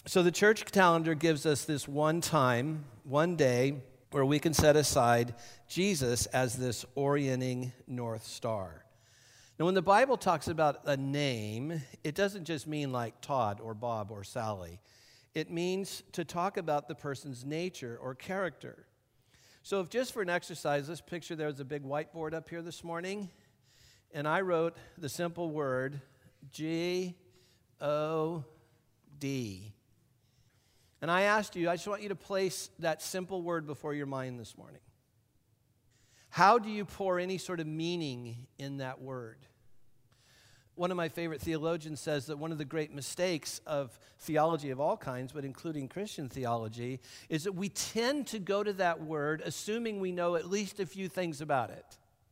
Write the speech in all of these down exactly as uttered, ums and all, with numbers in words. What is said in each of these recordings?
So the church calendar gives us this one time, one day, where we can set aside Jesus as this orienting North Star. Now, when the Bible talks about a name, it doesn't just mean like Todd or Bob or Sally. It means to talk about the person's nature or character. So if just for an exercise, let's picture there's a big whiteboard up here this morning, and I wrote the simple word G O D. And I asked you, I just want you to place that simple word before your mind this morning. How do you pour any sort of meaning in that word? One of my favorite theologians says that one of the great mistakes of theology of all kinds, but including Christian theology, is that we tend to go to that word assuming we know at least a few things about it.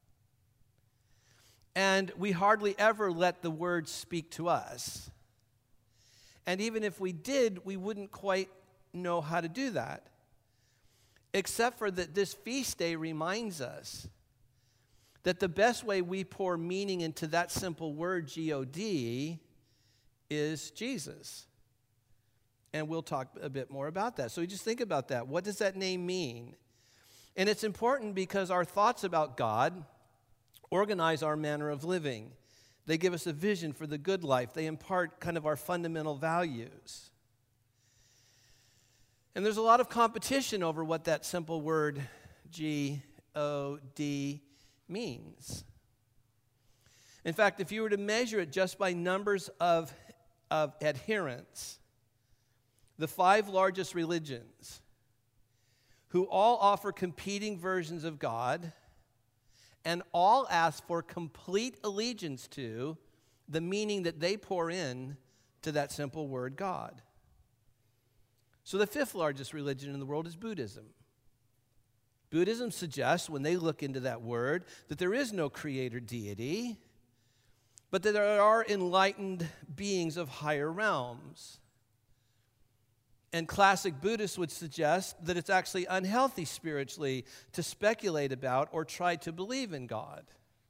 And we hardly ever let the word speak to us. And even if we did, we wouldn't quite know how to do that. Except for that this feast day reminds us that the best way we pour meaning into that simple word, G O D, is Jesus. And we'll talk a bit more about that. So you just think about that. What does that name mean? And it's important because our thoughts about God organize our manner of living. They give us a vision for the good life. They impart kind of our fundamental values. And there's a lot of competition over what that simple word G O D means. In fact, if you were to measure it just by numbers of, of adherents, the five largest religions, who all offer competing versions of God, and all ask for complete allegiance to the meaning that they pour in to that simple word, God. So the fifth largest religion in the world is Buddhism. Buddhism suggests, when they look into that word, that there is no creator deity, but that there are enlightened beings of higher realms. And classic Buddhists would suggest that it's actually unhealthy spiritually to speculate about or try to believe in God.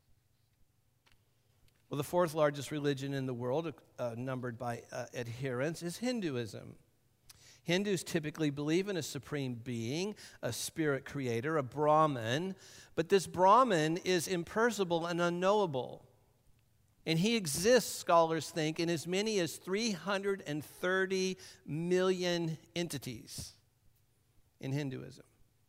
Well, the fourth largest religion in the world, uh, numbered by uh, adherents, is Hinduism. Hindus typically believe in a supreme being, a spirit creator, a Brahman, but this Brahman is impersonal and unknowable. And he exists, scholars think, in as many as three hundred thirty million entities in Hinduism.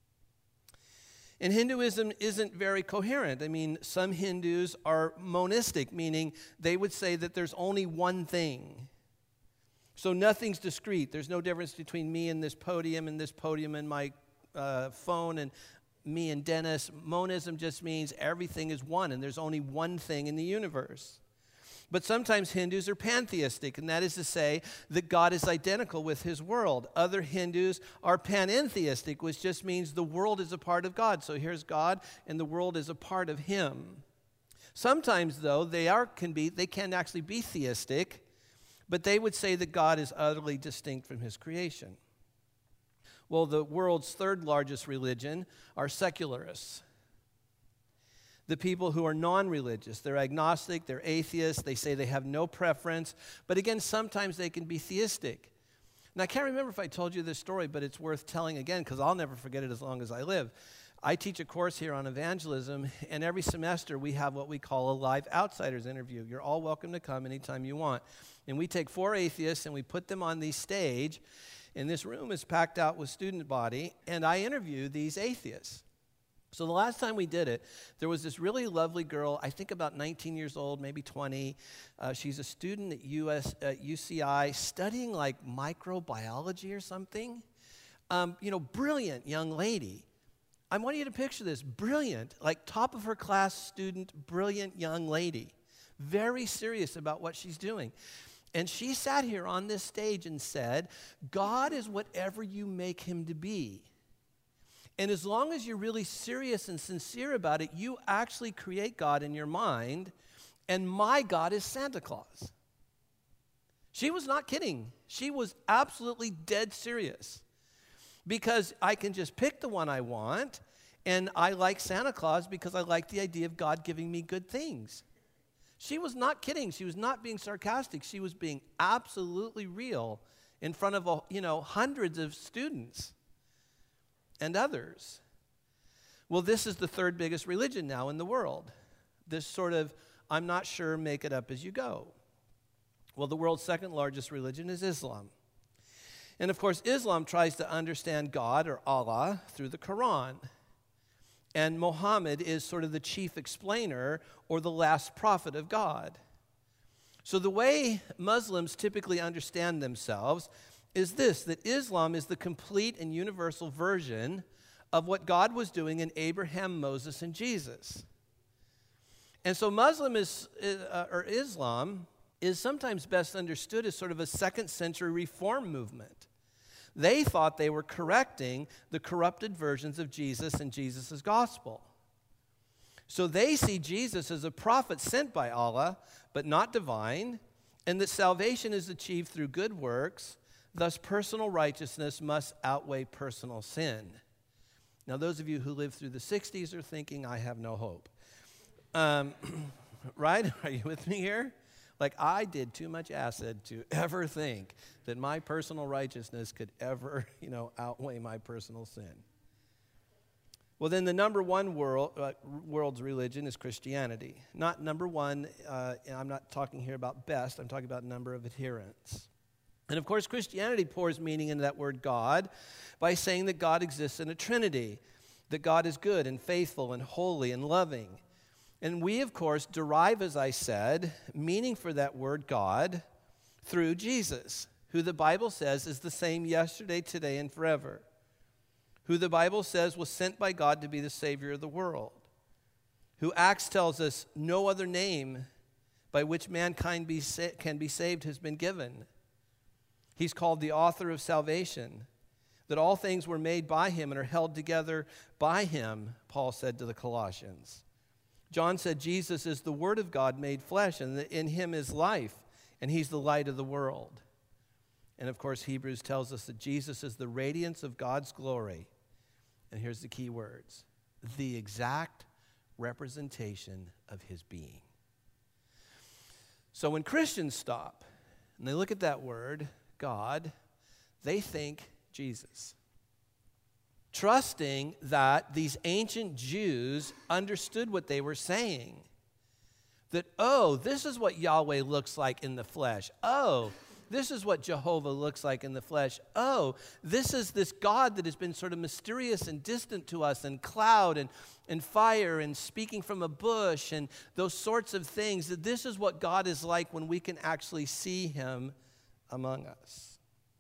And Hinduism isn't very coherent. I mean, some Hindus are monistic, meaning they would say that there's only one thing. So nothing's discrete. There's no difference between me and this podium and this podium and my uh, phone and me and Dennis. Monism just means everything is one, and there's only one thing in the universe. But sometimes Hindus are pantheistic, and that is to say that God is identical with his world. Other Hindus are panentheistic, which just means the world is a part of God. So here's God, and the world is a part of him. Sometimes, though, they are can be they can actually be theistic, but they would say that God is utterly distinct from his creation. Well, the world's third largest religion are secularists. The people who are non-religious. They're agnostic, they're atheists, they say they have no preference, but again, sometimes they can be theistic. Now, I can't remember if I told you this story, but it's worth telling again because I'll never forget it as long as I live. I teach a course here on evangelism, and every semester we have what we call a live outsiders interview. You're all welcome to come anytime you want. And we take four atheists and we put them on the stage, and this room is packed out with student body, and I interview these atheists. So the last time we did it, there was this really lovely girl, I think about nineteen years old, maybe twenty. Uh, she's a student at U S, uh, U C I studying like microbiology or something. Um, you know, brilliant young lady. I want you to picture this, brilliant, like top of her class student, brilliant young lady. Very serious about what she's doing. And she sat here on this stage and said, God is whatever you make him to be. And as long as you're really serious and sincere about it, you actually create God in your mind, and my God is Santa Claus. She was not kidding. She was absolutely dead serious. Because I can just pick the one I want, and I like Santa Claus because I like the idea of God giving me good things. She was not kidding. She was not being sarcastic. She was being absolutely real in front of, you know, hundreds of students and others. Well, this is the third biggest religion now in the world. This sort of, I'm not sure, make it up as you go. Well, the world's second largest religion is Islam. And of course, Islam tries to understand God or Allah through the Quran. And Muhammad is sort of the chief explainer or the last prophet of God. So the way Muslims typically understand themselves is this, that Islam is the complete and universal version of what God was doing in Abraham, Moses, and Jesus. And so Muslim is, uh, or Islam is sometimes best understood as sort of a second century reform movement. They thought they were correcting the corrupted versions of Jesus and Jesus' gospel. So they see Jesus as a prophet sent by Allah, but not divine, and that salvation is achieved through good works, thus personal righteousness must outweigh personal sin. Now, those of you who lived through the sixties are thinking, I have no hope. Um, right? Are you with me here? Like, I did too much acid to ever think that my personal righteousness could ever, you know, outweigh my personal sin. Well, then the number one world, uh, world's religion is Christianity. Not number one, uh, and I'm not talking here about best, I'm talking about number of adherents. And of course, Christianity pours meaning into that word God by saying that God exists in a Trinity, that God is good and faithful and holy and loving. And we, of course, derive, as I said, meaning for that word God through Jesus, who the Bible says is the same yesterday, today, and forever, who the Bible says was sent by God to be the Savior of the world, who Acts tells us no other name by which mankind be sa- can be saved has been given. He's called the author of salvation, that all things were made by him and are held together by him, Paul said to the Colossians. John said Jesus is the Word of God made flesh, and that in him is life, and he's the light of the world. And of course, Hebrews tells us that Jesus is the radiance of God's glory. And here's the key words: the exact representation of his being. So when Christians stop and they look at that word, God, they think Jesus, trusting that these ancient Jews understood what they were saying. That, oh, this is what Yahweh looks like in the flesh. Oh, this is what Jehovah looks like in the flesh. Oh, this is this God that has been sort of mysterious and distant to us, and cloud and, and fire and speaking from a bush and those sorts of things. That this is what God is like when we can actually see him among us.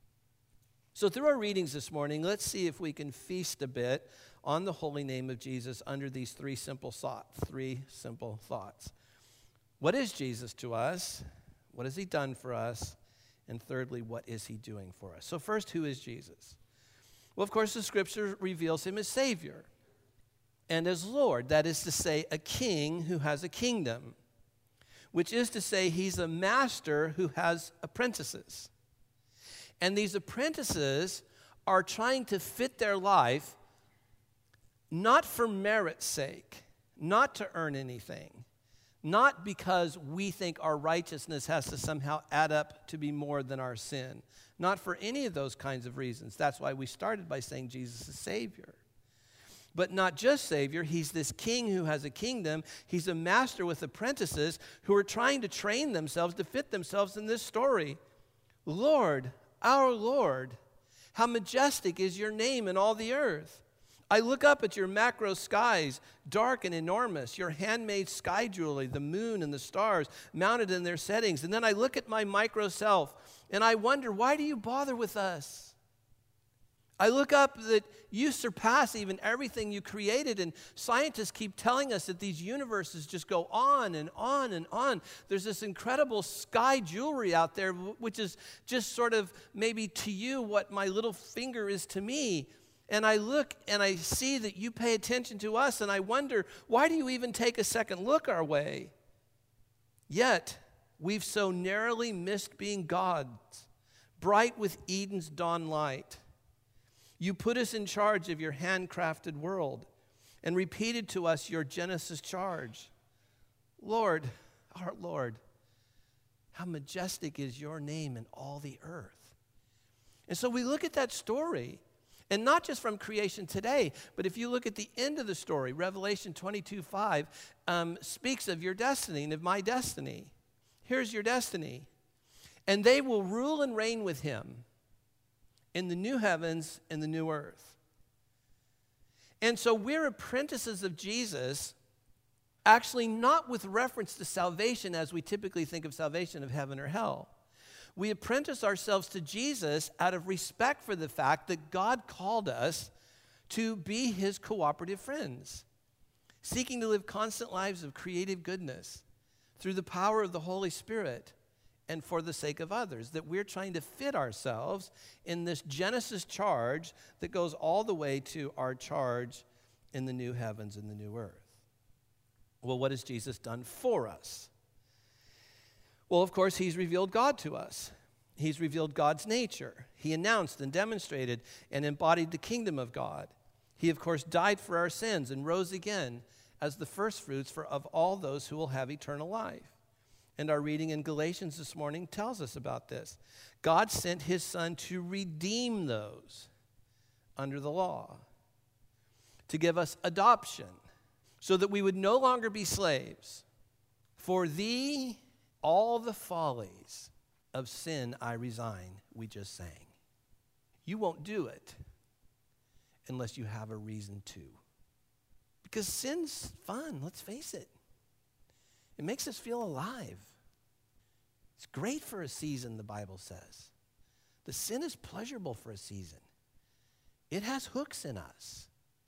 So through our readings this morning, let's see if we can feast a bit on the holy name of Jesus under these three simple thoughts. Three simple thoughts. What is Jesus to us? What has he done for us? And thirdly, what is he doing for us? So first, who is Jesus? Well, of course, the scripture reveals him as Savior and as Lord. That is to say, a king who has a kingdom, which is to say he's a master who has apprentices. And these apprentices are trying to fit their life not for merit's sake, not to earn anything, not because we think our righteousness has to somehow add up to be more than our sin, not for any of those kinds of reasons. That's why we started by saying Jesus is Savior. But not just Savior, he's this king who has a kingdom. He's a master with apprentices who are trying to train themselves to fit themselves in this story. Lord, our Lord, how majestic is your name in all the earth. I look up at your macro skies, dark and enormous, your handmade sky jewelry, the moon and the stars mounted in their settings. And then I look at my micro self and I wonder, why do you bother with us? I look up that you surpass even everything you created, and scientists keep telling us that these universes just go on and on and on. There's this incredible sky jewelry out there, which is just sort of maybe to you what my little finger is to me. And I look and I see that you pay attention to us, and I wonder, why do you even take a second look our way? Yet, we've so narrowly missed being gods, bright with Eden's dawn light. You put us in charge of your handcrafted world and repeated to us your Genesis charge. Lord, our Lord, how majestic is your name in all the earth. And so we look at that story, and not just from creation today, but if you look at the end of the story, Revelation twenty-two five um, speaks of your destiny and of my destiny. Here's your destiny. And they will rule and reign with him in the new heavens and the new earth. And so we're apprentices of Jesus, actually not with reference to salvation as we typically think of salvation of heaven or hell. We apprentice ourselves to Jesus out of respect for the fact that God called us to be his cooperative friends, seeking to live constant lives of creative goodness through the power of the Holy Spirit and for the sake of others, that we're trying to fit ourselves in this Genesis charge that goes all the way to our charge in the new heavens and the new earth. Well, what has Jesus done for us? Well, of course, he's revealed God to us. He's revealed God's nature. He announced and demonstrated and embodied the kingdom of God. He, of course, died for our sins and rose again as the firstfruits for of all those who will have eternal life. And our reading in Galatians this morning tells us about this. God sent his Son to redeem those under the law, to give us adoption, so that we would no longer be slaves. For thee, all the follies of sin I resign, we just sang. You won't do it unless you have a reason to. Because sin's fun, let's face it. It makes us feel alive. It's great for a season, the Bible says. The sin is pleasurable for a season. It has hooks in us.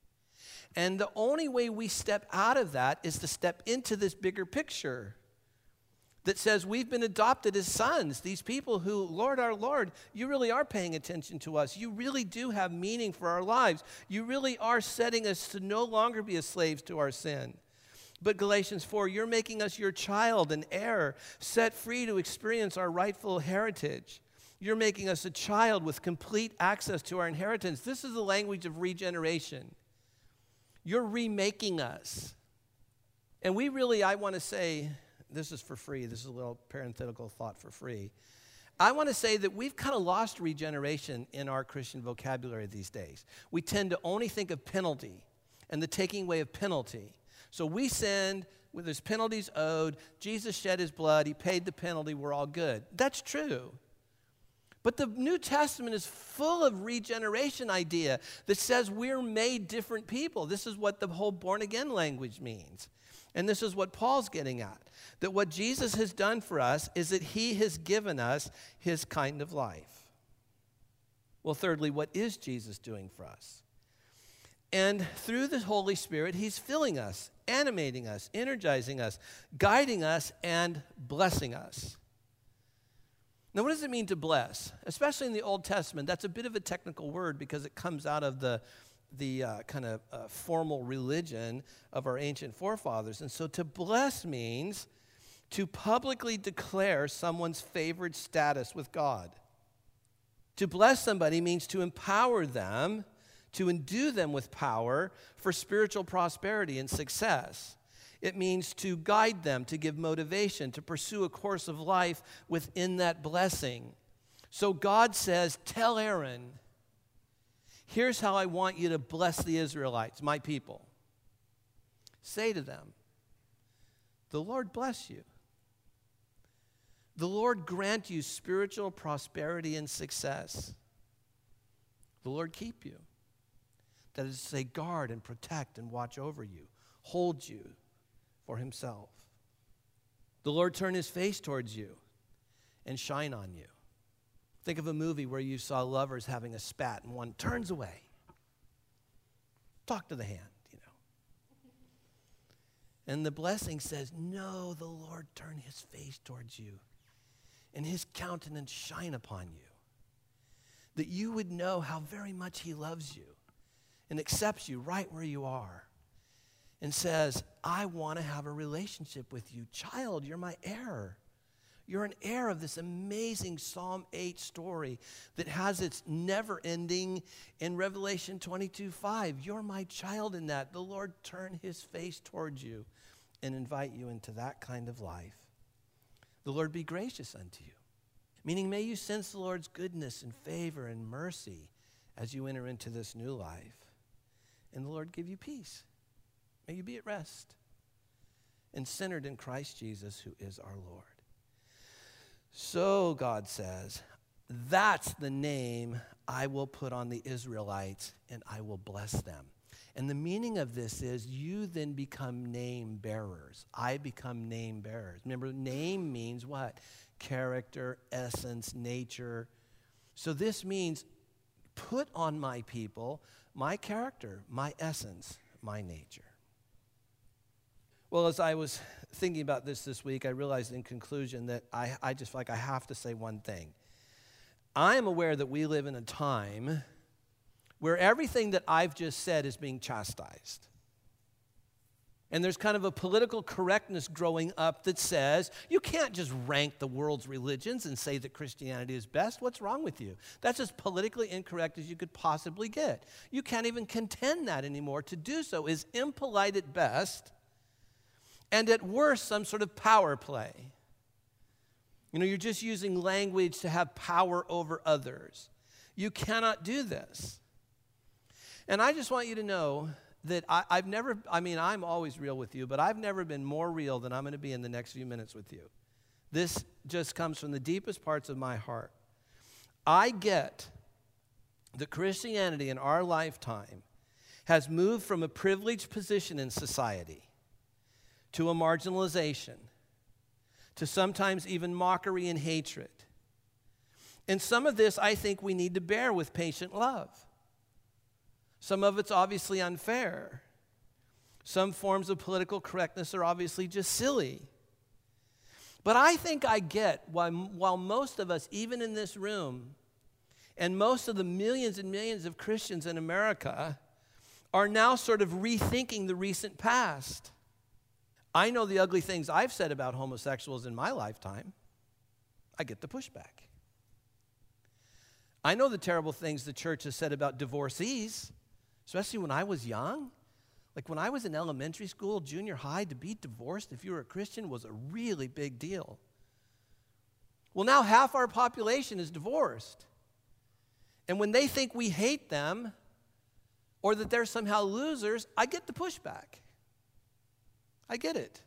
And the only way we step out of that is to step into this bigger picture that says we've been adopted as sons. These people who, Lord, our Lord, you really are paying attention to us. You really do have meaning for our lives. You really are setting us to no longer be as slaves to our sin. But Galatians four, you're making us your child and heir, set free to experience our rightful heritage. You're making us a child with complete access to our inheritance. This is the language of regeneration. You're remaking us. And we really, I want to say, this is for free. This is a little parenthetical thought for free. I want to say that we've kind of lost regeneration in our Christian vocabulary these days. We tend to only think of penalty and the taking away of penalty. So we sinned, there's penalties owed, Jesus shed his blood, he paid the penalty, we're all good. That's true. But the New Testament is full of regeneration idea that says we're made different people. This is what the whole born-again language means. And this is what Paul's getting at, that what Jesus has done for us is that he has given us his kind of life. Well, thirdly, what is Jesus doing for us? And through the Holy Spirit, he's filling us, animating us, energizing us, guiding us, and blessing us. Now, what does it mean to bless? Especially in the Old Testament, that's a bit of a technical word because it comes out of the the uh, kind of uh, formal religion of our ancient forefathers. And so to bless means to publicly declare someone's favored status with God. To bless somebody means to empower them, to endue them with power for spiritual prosperity and success. It means to guide them, to give motivation, to pursue a course of life within that blessing. So God says, tell Aaron, here's how I want you to bless the Israelites, my people. Say to them, the Lord bless you. The Lord grant you spiritual prosperity and success. The Lord keep you. That is to say, guard and protect and watch over you, hold you for himself. The Lord turn his face towards you and shine on you. Think of a movie where you saw lovers having a spat and one turns away. Talk to the hand, you know. And the blessing says, no, the Lord turn his face towards you and his countenance shine upon you. That you would know how very much he loves you and accepts you right where you are and says, I want to have a relationship with you. Child, you're my heir. You're an heir of this amazing Psalm eight story that has its never ending in Revelation twenty-two five. You're my child in that. The Lord turn his face towards you and invite you into that kind of life. The Lord be gracious unto you. Meaning, may you sense the Lord's goodness and favor and mercy as you enter into this new life. And the Lord give you peace. May you be at rest and centered in Christ Jesus, who is our Lord. So, God says, that's the name I will put on the Israelites, and I will bless them. And the meaning of this is you then become name bearers. I become name bearers. Remember, name means what? Character, essence, nature. So this means put on my people my character, my essence, my nature. Well, as I was thinking about this this week, I realized in conclusion that I, I just feel like I have to say one thing. I am aware that we live in a time where everything that I've just said is being chastised. And there's kind of a political correctness growing up that says, you can't just rank the world's religions and say that Christianity is best. What's wrong with you? That's as politically incorrect as you could possibly get. You can't even contend that anymore. To do so is impolite at best, and at worst, some sort of power play. You know, you're just using language to have power over others. You cannot do this. And I just want you to know that I, I've never, I mean, I'm always real with you, but I've never been more real than I'm going to be in the next few minutes with you. This just comes from the deepest parts of my heart. I get that Christianity in our lifetime has moved from a privileged position in society to a marginalization, to sometimes even mockery and hatred. And some of this I think we need to bear with patient love. Some of it's obviously unfair. Some forms of political correctness are obviously just silly. But I think I get why, while most of us, even in this room, and most of the millions and millions of Christians in America are now sort of rethinking the recent past. I know the ugly things I've said about homosexuals in my lifetime. I get the pushback. I know the terrible things the church has said about divorcees, especially when I was young. Like when I was in elementary school, junior high, to be divorced if you were a Christian was a really big deal. Well, now half our population is divorced. And when they think we hate them or that they're somehow losers, I get the pushback. I get it.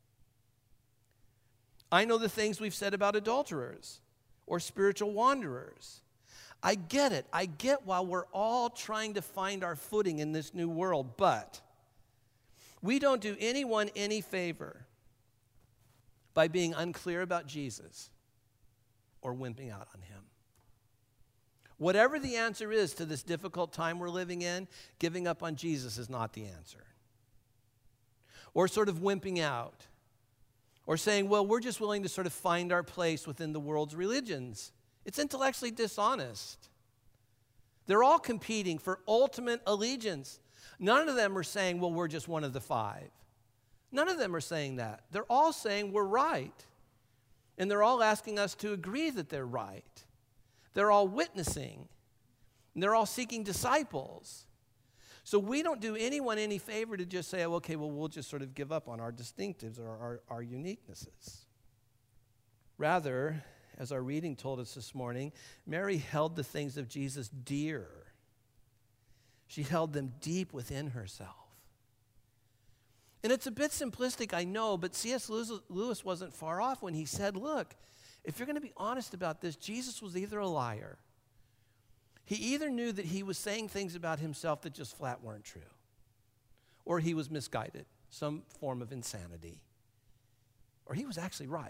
I know the things we've said about adulterers or spiritual wanderers. I get it. I get why we're all trying to find our footing in this new world, but we don't do anyone any favor by being unclear about Jesus or wimping out on him. Whatever the answer is to this difficult time we're living in, giving up on Jesus is not the answer. Or sort of wimping out. Or saying, well, we're just willing to sort of find our place within the world's religions. It's intellectually dishonest. They're all competing for ultimate allegiance. None of them are saying, well, we're just one of the five. None of them are saying that. They're all saying we're right. And they're all asking us to agree that they're right. They're all witnessing. And they're all seeking disciples. So we don't do anyone any favor to just say, oh, okay, well, we'll just sort of give up on our distinctives or our, our uniquenesses. Rather, as our reading told us this morning, Mary held the things of Jesus dear. She held them deep within herself. And it's a bit simplistic, I know, but C S Lewis wasn't far off when he said, look, if you're going to be honest about this, Jesus was either a liar. He either knew that he was saying things about himself that just flat weren't true, or he was misguided, some form of insanity, or he was actually right.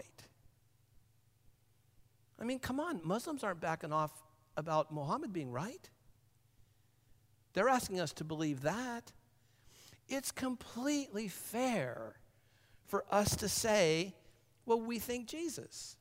I mean, come on, Muslims aren't backing off about Muhammad being right. They're asking us to believe that. It's completely fair for us to say, well, we think Jesus.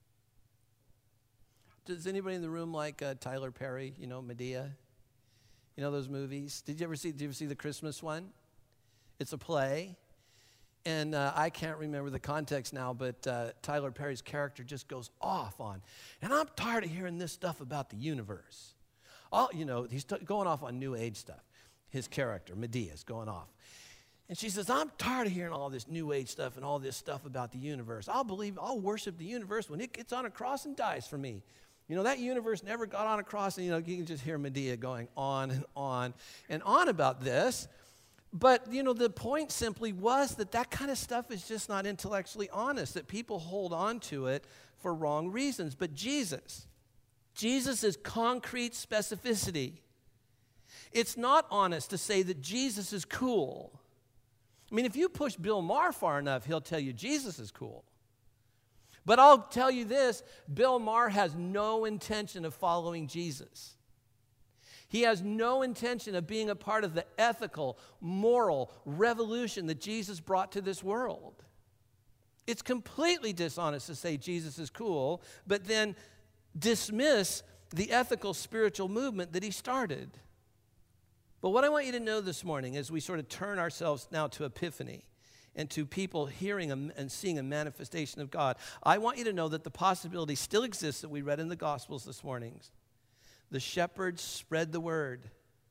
Does anybody in the room like uh, Tyler Perry, you know, Medea? You know those movies? Did you ever see, did you ever see the Christmas one? It's a play. And uh, I can't remember the context now, but uh, Tyler Perry's character just goes off on, and I'm tired of hearing this stuff about the universe. All, you know, he's t- going off on New Age stuff. His character, Medea, is going off. And she says, I'm tired of hearing all this New Age stuff and all this stuff about the universe. I'll believe, I'll worship the universe when it gets on a cross and dies for me. You know, that universe never got on a cross, and, you know, you can just hear Medea going on and on and on about this. But, you know, the point simply was that that kind of stuff is just not intellectually honest, that people hold on to it for wrong reasons. But Jesus, Jesus is concrete specificity. It's not honest to say that Jesus is cool. I mean, if you push Bill Maher far enough, he'll tell you Jesus is cool. But I'll tell you this, Bill Maher has no intention of following Jesus. He has no intention of being a part of the ethical, moral revolution that Jesus brought to this world. It's completely dishonest to say Jesus is cool, but then dismiss the ethical, spiritual movement that he started. But what I want you to know this morning as we sort of turn ourselves now to Epiphany and to people hearing and seeing a manifestation of God, I want you to know that the possibility still exists that we read in the Gospels this morning. The shepherds spread the word,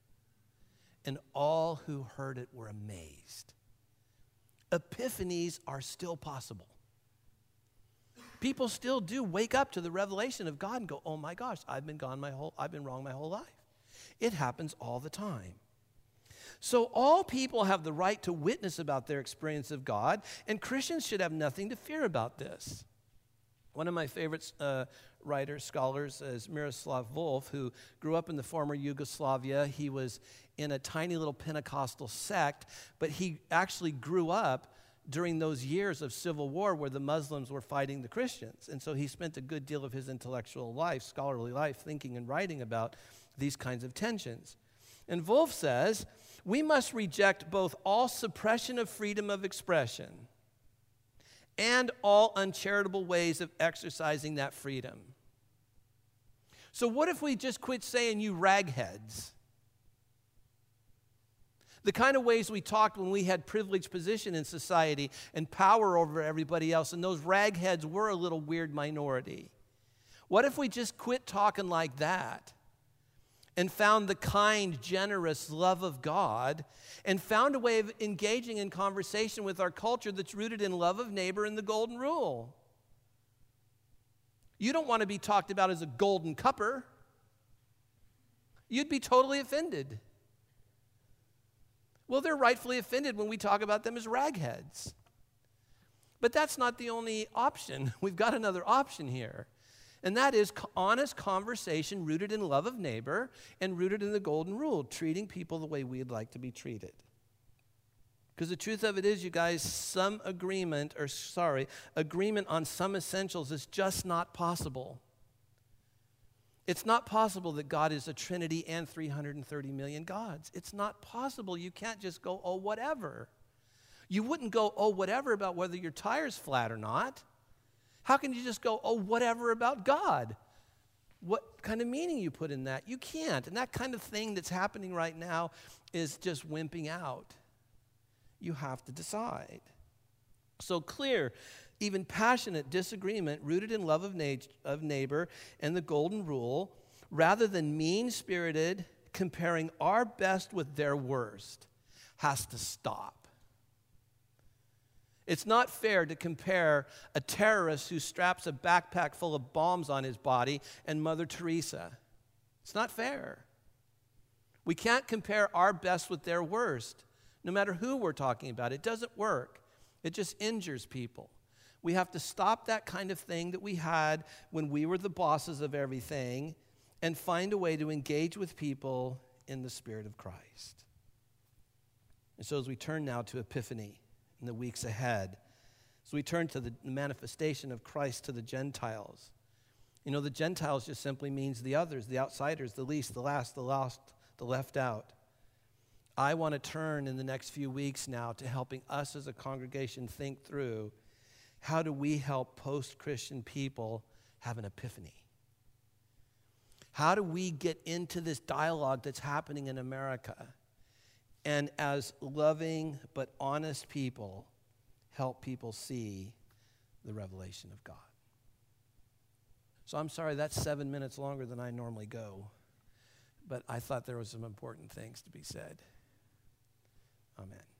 and all who heard it were amazed. Epiphanies are still possible. People still do wake up to the revelation of God and go, oh my gosh, I've been gone my whole, I've been wrong my whole life. It happens all the time. So all people have the right to witness about their experience of God, and Christians should have nothing to fear about this. One of my favorite uh, writers, scholars, is Miroslav Volf, who grew up in the former Yugoslavia. He was in a tiny little Pentecostal sect, but he actually grew up during those years of civil war where the Muslims were fighting the Christians. And so he spent a good deal of his intellectual life, scholarly life, thinking and writing about these kinds of tensions. And Volf says, we must reject both all suppression of freedom of expression and all uncharitable ways of exercising that freedom. So what if we just quit saying you ragheads? The kind of ways we talked when we had privileged position in society and power over everybody else, and those ragheads were a little weird minority. What if we just quit talking like that and found the kind, generous love of God and found a way of engaging in conversation with our culture that's rooted in love of neighbor and the golden rule? You don't want to be talked about as a golden cupper. You'd be totally offended. Well, they're rightfully offended when we talk about them as ragheads. But that's not the only option. We've got another option here. And that is honest conversation rooted in love of neighbor and rooted in the golden rule, treating people the way we'd like to be treated. Because the truth of it is, you guys, some agreement, or sorry, agreement on some essentials is just not possible. It's not possible that God is a Trinity and three hundred thirty million gods. It's not possible. You can't just go, oh, whatever. You wouldn't go, oh, whatever about whether your tire's flat or not. How can you just go, oh, whatever about God? What kind of meaning you put in that? You can't. And that kind of thing that's happening right now is just wimping out. You have to decide. So clear, even passionate disagreement rooted in love of, na- of neighbor and the golden rule, rather than mean-spirited comparing our best with their worst, has to stop. It's not fair to compare a terrorist who straps a backpack full of bombs on his body and Mother Teresa. It's not fair. We can't compare our best with their worst, no matter who we're talking about. It doesn't work. It just injures people. We have to stop that kind of thing that we had when we were the bosses of everything and find a way to engage with people in the Spirit of Christ. And so as we turn now to Epiphany in the weeks ahead, as we turn to the manifestation of Christ to the Gentiles, you know, the Gentiles just simply means the others, the outsiders, the least, the last, the lost, the left out. I want to turn in the next few weeks now to helping us as a congregation think through how do we help post-Christian people have an epiphany? How do we get into this dialogue that's happening in America and as loving but honest people help people see the revelation of God? So I'm sorry that's seven minutes longer than I normally go, but I thought there were some important things to be said. Amen.